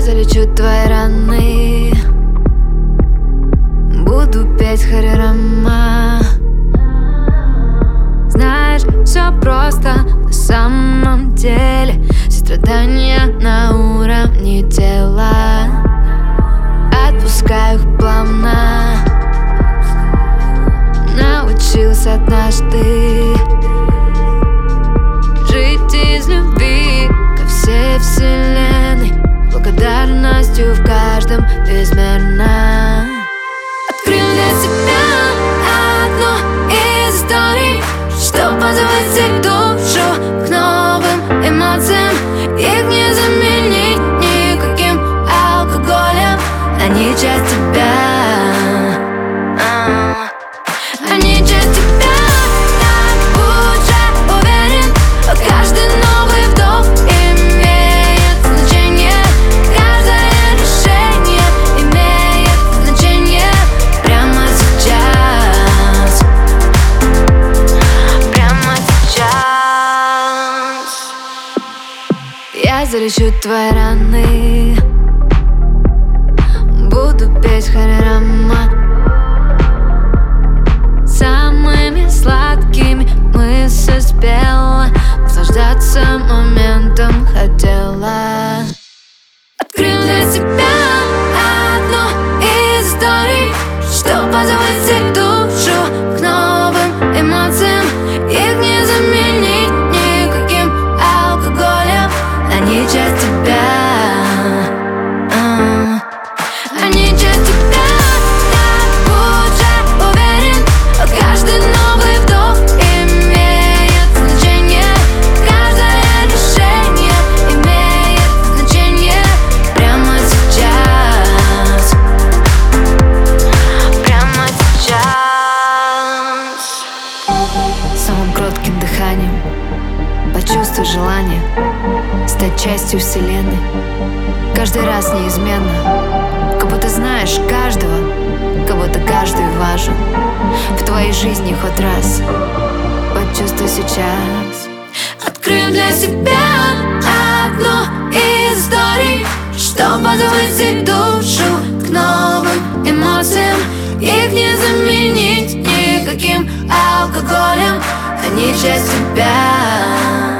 залечу твои раны, буду петь Харе Рама. Знаешь, все просто на самом деле. Все страдания на уровне тела. Отпускаю их плавно. Научился однажды жить из любви ко всей вселенной, благодарностью в каждом безмерно. Открыл для себя одну из историй, что позволит душу к новым эмоциям. Их не заменить никаким алкоголем. Они часть тебя. Они часть тебя, так уже уверен. Каждый новый вдох имеет значение. Каждое решение имеет значение. Прямо сейчас. Прямо сейчас. Я залечу твои раны, буду петь Харе Рама. Самыми сладкими мысли спела, наслаждаться моментом хотела. Открыл для себя одну из историй, что позволит душу к новым эмоциям. Их не заменить никаким алкоголем. Они часть тебя. Они часть тебя, так уже уверен. Каждый новый вдох имеет значение. Каждое решение имеет значение. Прямо сейчас. Прямо сейчас. Самым кротким дыханием почувствуй желание стать частью вселенной. Каждый раз неизменно, как будто знаешь каждого, как будто каждый важен в твоей жизни хоть раз. Почувствуй сейчас. Открыв для себя одну из историй, что позволит душу к новым эмоциям. Их не заменить никаким алкоголем. Они часть тебя.